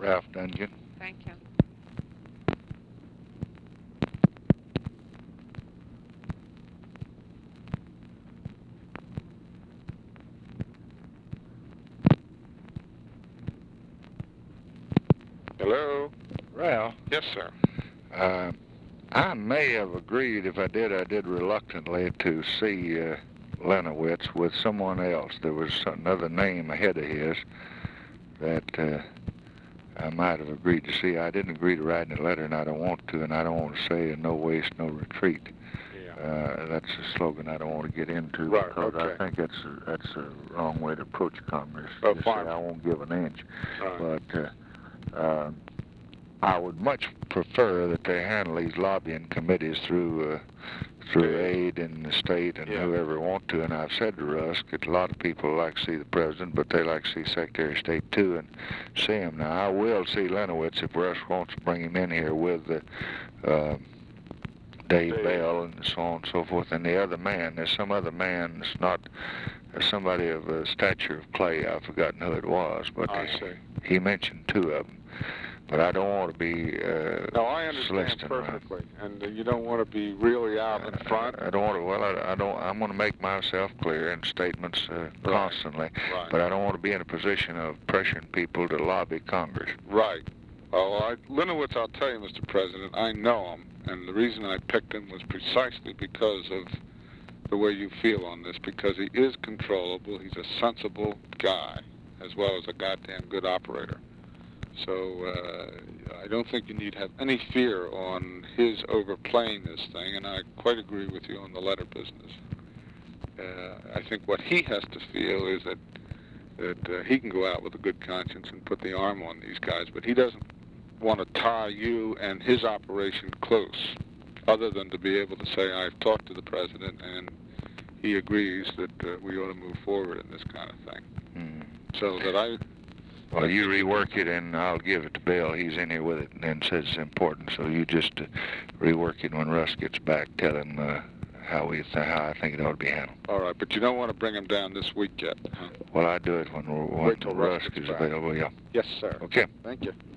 Ralph Dungeon. Thank you. Hello? Ralph, Yes, sir. I may have agreed, if I did reluctantly, to see Lenowitz with someone else. There was another name ahead of his that I might have agreed to see. I didn't agree to write a letter, and I don't want to, and I don't want to say no waste, no retreat. Yeah. That's a slogan I don't want to get into, Right, because okay. I think that's a wrong way to approach Congress. Oh, Just fine. say I won't give an inch. Right. But I would much prefer that they handle these lobbying committees through aid and the state and whoever want to. And I've said to Rusk that a lot of people like to see the president, but they like to see Secretary of State too and see him. Now, I will see Lenowitz if Rusk wants to bring him in here with Dave Bell and so on and so forth. And the other man, there's some other man that's not somebody of a stature of clay. I've forgotten who it was, but he mentioned two of them. But I don't want to be no, I understand perfectly, and you don't want to be really out in front. I don't want to. Well, I don't. I'm going to make myself clear in statements constantly, but I don't want to be in a position of pressuring people to lobby Congress. Right. Oh, Lenowitz, I'll tell you, Mr. President, I know him, and the reason I picked him was precisely because of the way you feel on this, because he is controllable. He's a sensible guy, as well as a goddamn good operator. So I don't think you need to have any fear on his overplaying this thing, and I quite agree with you on the letter business. I think what he has to feel is that he can go out with a good conscience and put the arm on these guys, but he doesn't want to tie you and his operation close, other than to be able to say, I've talked to the president, and he agrees that we ought to move forward in this kind of thing. So that Well, you rework it, and I'll give it to Bill. He's in here with it, and says it's important. So you just rework it when Russ gets back. Tell him how I think it ought to be handled. All right, but you don't want to bring him down this week yet, huh? Well, I do it when Russ is available. Yeah. Yes, sir. Okay. Thank you.